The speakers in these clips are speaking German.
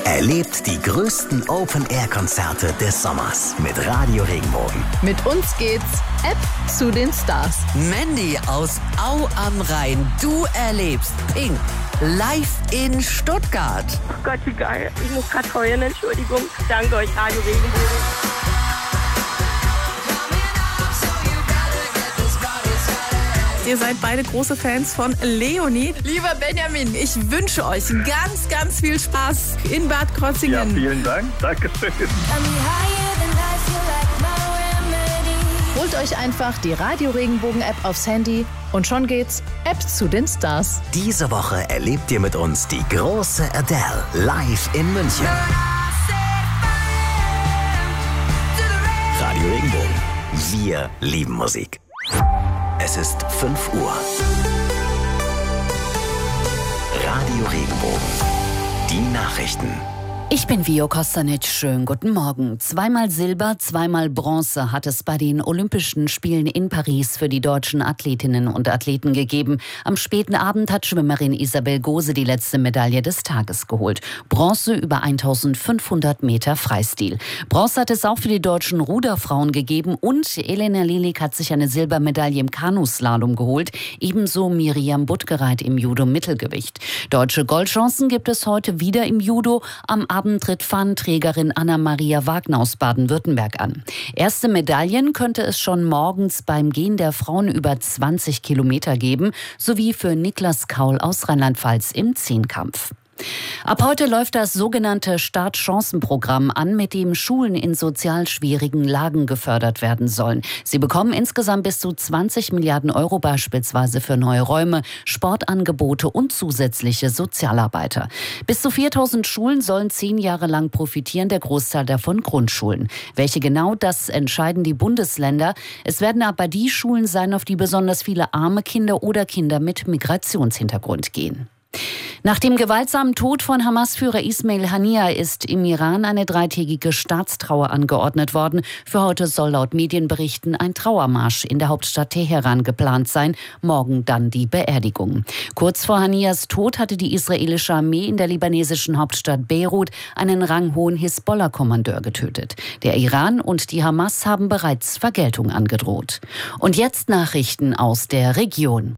Erlebt die größten Open-Air-Konzerte des Sommers mit Radio Regenbogen. Mit uns geht's App zu den Stars. Mandy aus Au am Rhein, du erlebst Pink live in Stuttgart. Oh Gott, wie geil. Ich muss gerade heulen, Entschuldigung. Danke euch, Radio Regenbogen. Ihr seid beide große Fans von Leonie. Lieber Benjamin, ich wünsche euch ganz, ganz viel Spaß in Bad Krozingen. Ja, vielen Dank. Dankeschön. Holt euch einfach die Radio Regenbogen-App aufs Handy und schon geht's App zu den Stars. Diese Woche erlebt ihr mit uns die große Adele live in München. Radio Regenbogen. Wir lieben Musik. Es ist 5 Uhr. Radio Regenbogen. Die Nachrichten. Ich bin Vio Kostanic. Schönen guten Morgen. 2-mal Silber, 2-mal Bronze hat es bei den Olympischen Spielen in Paris für die deutschen Athletinnen und Athleten gegeben. Am späten Abend hat Schwimmerin Isabel Gose die letzte Medaille des Tages geholt. Bronze über 1500 Meter Freistil. Bronze hat es auch für die deutschen Ruderfrauen gegeben und Elena Lilik hat sich eine Silbermedaille im Kanuslalom geholt. Ebenso Miriam Buttgereit im Judo-Mittelgewicht. Deutsche Goldchancen gibt es heute wieder im Judo. Am Abend tritt Fahnenträgerin Anna-Maria Wagner aus Baden-Württemberg an. Erste Medaillen könnte es schon morgens beim Gehen der Frauen über 20 Kilometer geben, sowie für Niklas Kaul aus Rheinland-Pfalz im Zehnkampf. Ab heute läuft das sogenannte Startchancenprogramm an, mit dem Schulen in sozial schwierigen Lagen gefördert werden sollen. Sie bekommen insgesamt bis zu 20 Milliarden Euro beispielsweise für neue Räume, Sportangebote und zusätzliche Sozialarbeiter. Bis zu 4000 Schulen sollen 10 Jahre lang profitieren, der Großteil davon Grundschulen. Welche genau, das entscheiden die Bundesländer. Es werden aber die Schulen sein, auf die besonders viele arme Kinder oder Kinder mit Migrationshintergrund gehen. Nach dem gewaltsamen Tod von Hamas-Führer Ismail Haniyeh ist im Iran eine 3-tägige Staatstrauer angeordnet worden. Für heute soll laut Medienberichten ein Trauermarsch in der Hauptstadt Teheran geplant sein. Morgen dann die Beerdigung. Kurz vor Haniyehs Tod hatte die israelische Armee in der libanesischen Hauptstadt Beirut einen ranghohen Hisbollah-Kommandeur getötet. Der Iran und die Hamas haben bereits Vergeltung angedroht. Und jetzt Nachrichten aus der Region.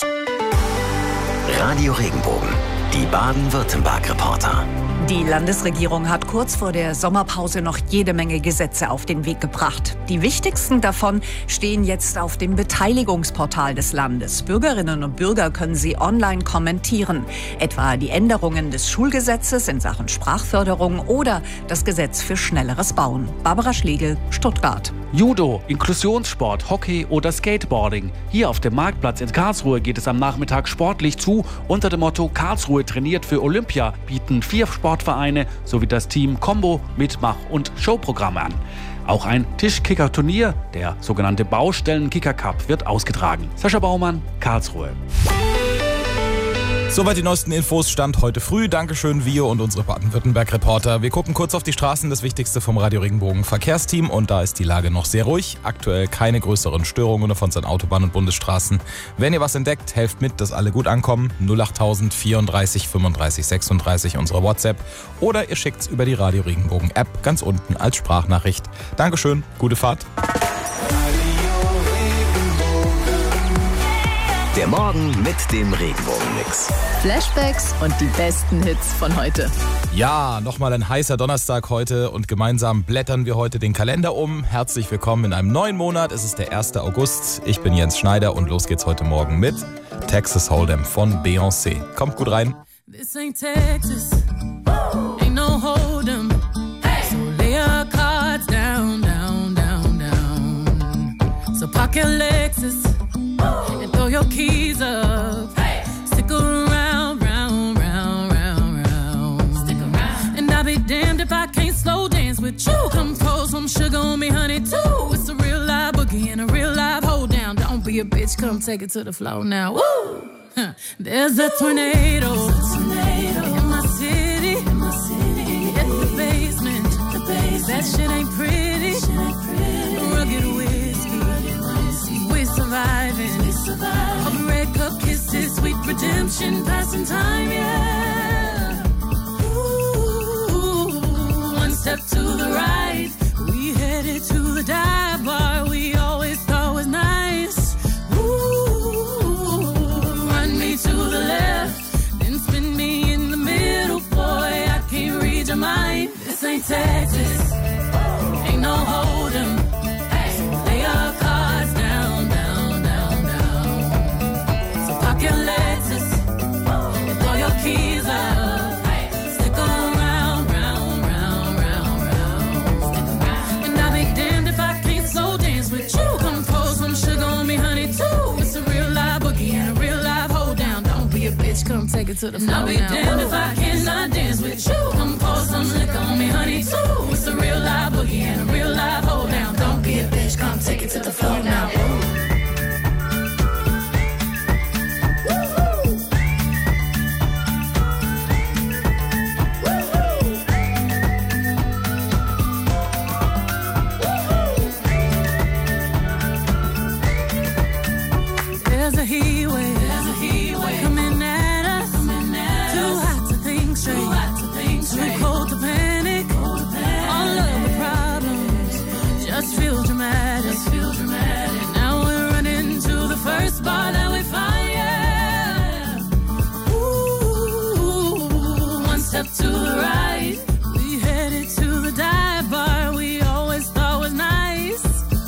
Radio Regenbogen. Die Baden-Württemberg-Reporter. Die Landesregierung hat kurz vor der Sommerpause noch jede Menge Gesetze auf den Weg gebracht. Die wichtigsten davon stehen jetzt auf dem Beteiligungsportal des Landes. Bürgerinnen und Bürger können sie online kommentieren. Etwa die Änderungen des Schulgesetzes in Sachen Sprachförderung oder das Gesetz für schnelleres Bauen. Barbara Schlegel, Stuttgart. Judo, Inklusionssport, Hockey oder Skateboarding. Hier auf dem Marktplatz in Karlsruhe geht es am Nachmittag sportlich zu. Unter dem Motto Karlsruhe trainiert für Olympia bieten 4 Sportvereine sowie das Team Combo Mitmach- und Showprogramme an. Auch ein Tischkicker-Turnier, der sogenannte Baustellen-Kicker-Cup, wird ausgetragen. Sascha Baumann, Karlsruhe. Soweit die neuesten Infos, Stand heute früh. Dankeschön, Vio und unsere Baden-Württemberg-Reporter. Wir gucken kurz auf die Straßen, das Wichtigste vom Radio Regenbogen Verkehrsteam. Und da ist die Lage noch sehr ruhig. Aktuell keine größeren Störungen auf unseren Autobahnen und Bundesstraßen. Wenn ihr was entdeckt, helft mit, dass alle gut ankommen. 08000 34 35 36 unsere WhatsApp. Oder ihr schickt's über die Radio Regenbogen App ganz unten als Sprachnachricht. Dankeschön, gute Fahrt. Der Morgen mit dem Regenbogen-Mix. Flashbacks und die besten Hits von heute. Ja, nochmal ein heißer Donnerstag heute und gemeinsam blättern wir heute den Kalender um. Herzlich willkommen in einem neuen Monat. Es ist der 1. August. Ich bin Jens Schneider und los geht's heute Morgen mit Texas Hold'em von Beyoncé. Kommt gut rein. This ain't Texas, ain't no Hold'em, so lay your cards down, down, down, down. So park your Lexus and throw your keys up. Stick around, round, round, round, round. Stick around. And I'll be damned if I can't slow dance with you. Come pour some sugar on me, honey, too. It's a real live boogie and a real live hold down. Don't be a bitch, come take it to the floor now. Woo! There's a tornado in my city. It's the basement. That shit ain't pretty. Rugged whiskey. We're surviving. All the red cup kisses, sweet redemption, passing time, yeah. Ooh. step to the right. We headed to the dive bar we always thought was nice. Ooh, run me to the left, then spin me in the middle. Boy, I can't read your mind. This ain't Texas, ain't no hold'em. So lay your cards down, down, down, down. So park your Lexus and throw your keys up. Stick around, round, round, round, round. And I'll be damned if I can't slow dance with you. Come pour some sugar on me, honey, too. It's a real live boogie and a real live hold down. Don't be a bitch, come take it to the floor. I'll be damned if I cannot dance with you. Come pour some liquor on me, honey, too. It's a real live boogie and a real live hold down. Don't be a bitch, come take it to the floor now. There's a heat wave coming at us. Too hot to think straight, too cold to panic. All of the problems just feel dramatic. Now we're running to the first bar that we find. Yeah. Ooh, one step to the right. We headed to the dive bar we always thought was nice.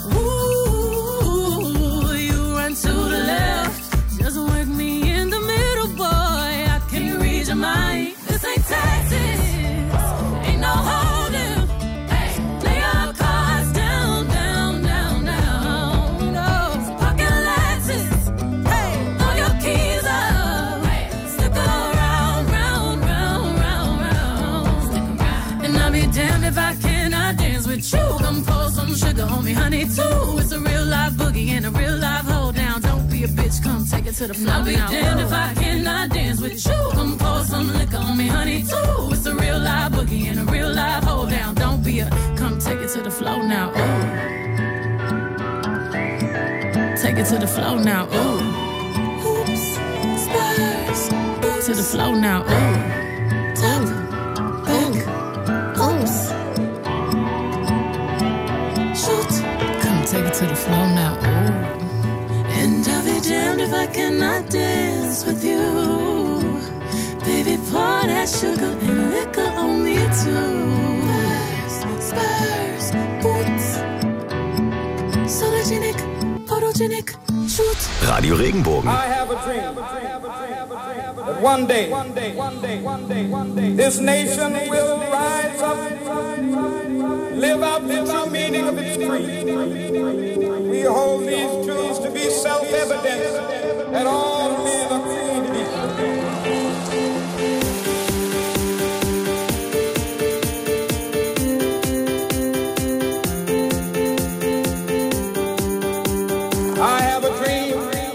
Ooh, you run to the left, just work me in the middle, boy. I can't read your mind. This ain't Texas, ain't no hold'em. Lay your cards down, down, down, down. No, pocket Lexus, throw your keys up. Stick around, round, round, round, round. And I'll be damned if I cannot dance with you. Come pour some sugar on me, honey, too. It's a real live boogie and a real live hold down. Don't be a bitch, come take it to the floor. I'll be damned if I cannot dance with you. Come pour some liquor on me, honey, too. It's a real live boogie and a real live hold down. Don't be a, come take it to the floor now. Ooh, take it to the floor now. Ooh, hoops, spurs, boots to the floor now. Ooh, top, back, oops, shoot, come take it to the floor now. Ooh. And I'll be damned if I cannot dance with you. Baby, pour that sugar and liquor on me too. Spurs, boots, sologenic, photogenic, shoot. Radio Regenbogen. I have a dream that one day this nation will rise up, live out the true meaning of its creed. We hold these truths to be self-evident that all men are created equal. I have a dream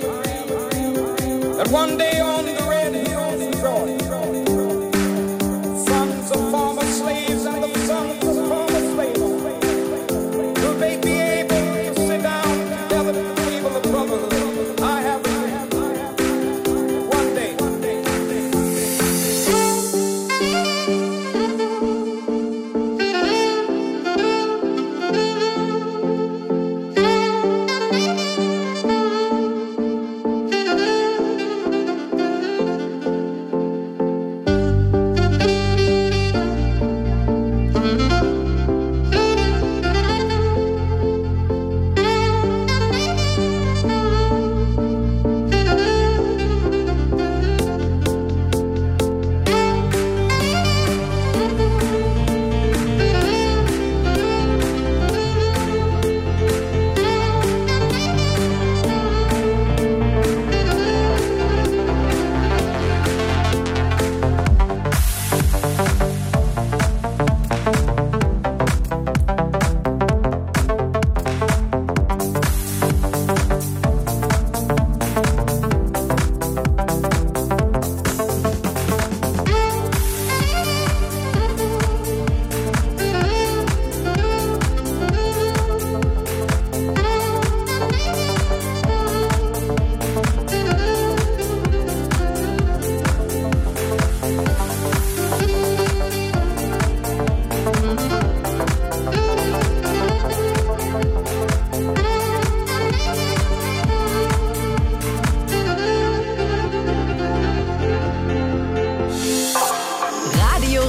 that one day on the red hills of Georgia, sons of former slaves and the sons of former slaves will they be able to sit down together at the table of brotherhood. I have a dream one day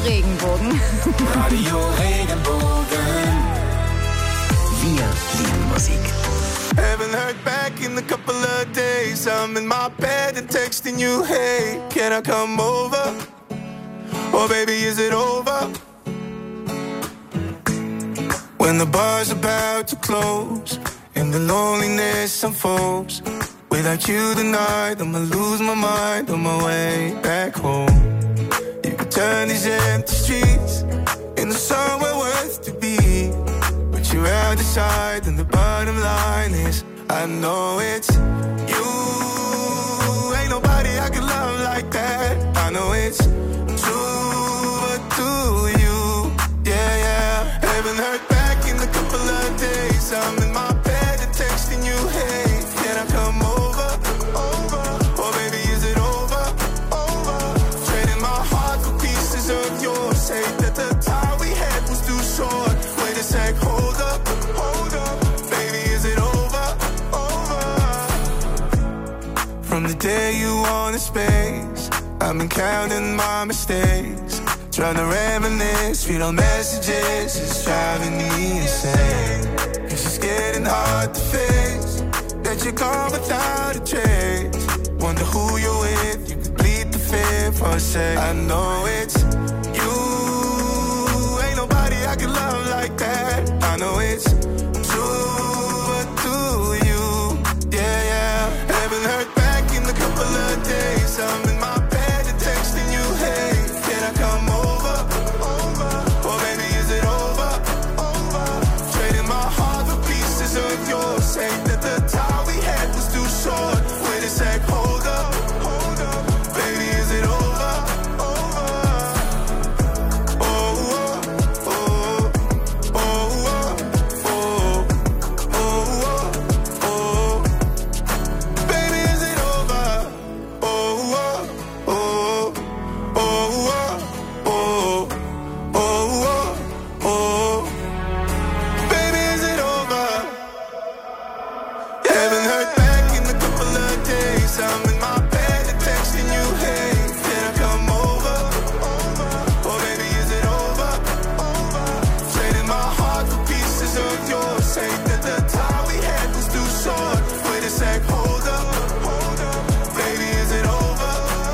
Regenbogen. Radio Regenbogen. Wir lieben Musik. Haven't heard back in a couple of days. I'm in my bed and texting you, hey, can I come over? Oh baby, is it over? When the bar's about to close and the loneliness unfolds, without you tonight, I'ma lose my mind on my way back home. You could turn these empty streets into somewhere worth to be, but you're out of sight, and the bottom line is I know it's you. Ain't nobody I can love like that. I know it's true, but do you? Yeah, yeah. Haven't heard back in a couple of days. I'm in my bed and texting you, hey, can I come over? Oh baby, is it over? Trading my heart for pieces of yours. Say that the time we had was too short. Wait a sec, hold up. Baby, is it over? From the day you wanted space, I've been counting my mistakes, trying to reminisce, read on messages, it's driving me insane. Cause it's getting hard to face that you're gone without a trace. Wonder who you're with, you could bleed the fear for a sec. I know it's you, ain't nobody I can love like that. I know it's true, but do you? Yeah, yeah. Haven't heard back in a couple of days. I'm in my bed and texting you, hey, can I come over? Oh baby, is it over? Trading my heart for pieces of yours. Say that the time we had was too short. Wait a sec, hold up. Baby, is it over? Baby, is it over? Baby, is it over? Haven't heard back in a couple of days. I'm in my bed and texting you, hey, can I come over? Oh baby, is it over? Trading my heart for pieces of yours. Say that the time we had was too short. Wait a sec, hold up. Baby, is it over?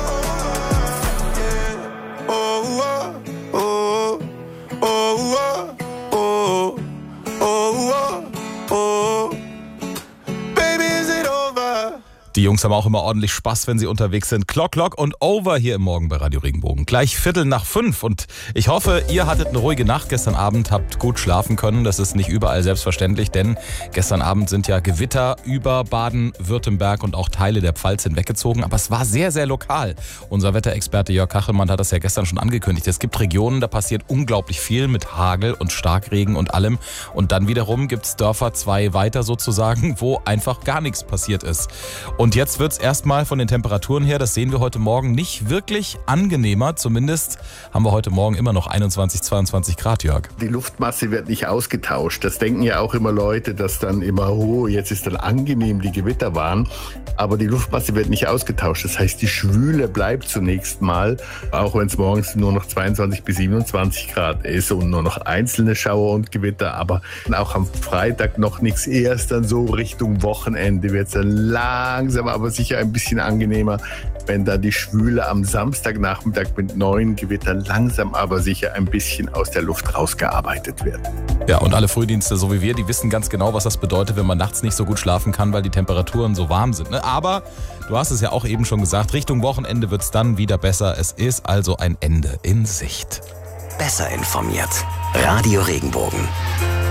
Yeah. Baby, is it over? Die Jungs haben auch immer ordentlich Spaß, wenn sie unterwegs sind. Clock und Over hier im Morgen bei Radio Regenbogen. Gleich 4:45 und ich hoffe, ihr hattet eine ruhige Nacht gestern Abend, habt gut schlafen können. Das ist nicht überall selbstverständlich, denn gestern Abend sind ja Gewitter über Baden-Württemberg und auch Teile der Pfalz hinweggezogen. Aber es war sehr, sehr lokal. Unser Wetterexperte Jörg Kachelmann hat das ja gestern schon angekündigt. Es gibt Regionen, da passiert unglaublich viel mit Hagel und Starkregen und allem. Und dann wiederum gibt es Dörfer 2 weiter sozusagen, wo einfach gar nichts passiert ist. Und jetzt wird es erstmal von den Temperaturen her, das sehen wir heute Morgen, nicht wirklich angenehmer. Zumindest haben wir heute Morgen immer noch 21, 22 Grad, Jörg. Die Luftmasse wird nicht ausgetauscht. Das denken ja auch immer Leute, dass dann immer, oh, jetzt ist dann angenehm, die Gewitter waren. Aber die Luftmasse wird nicht ausgetauscht. Das heißt, die Schwüle bleibt zunächst mal, auch wenn es morgens nur noch 22 bis 27 Grad ist und nur noch einzelne Schauer und Gewitter. Aber auch am Freitag noch nichts. Erst dann so Richtung Wochenende wird es dann langsam, aber sicher ein bisschen angenehmer, wenn da die Schwüle am Samstagnachmittag mit neuen Gewittern langsam aber sicher ein bisschen aus der Luft rausgearbeitet wird. Ja, und alle Frühdienste, so wie wir, die wissen ganz genau, was das bedeutet, wenn man nachts nicht so gut schlafen kann, weil die Temperaturen so warm sind. Ne? Aber du hast es ja auch eben schon gesagt, Richtung Wochenende wird es dann wieder besser. Es ist also ein Ende in Sicht. Besser informiert. Radio Regenbogen.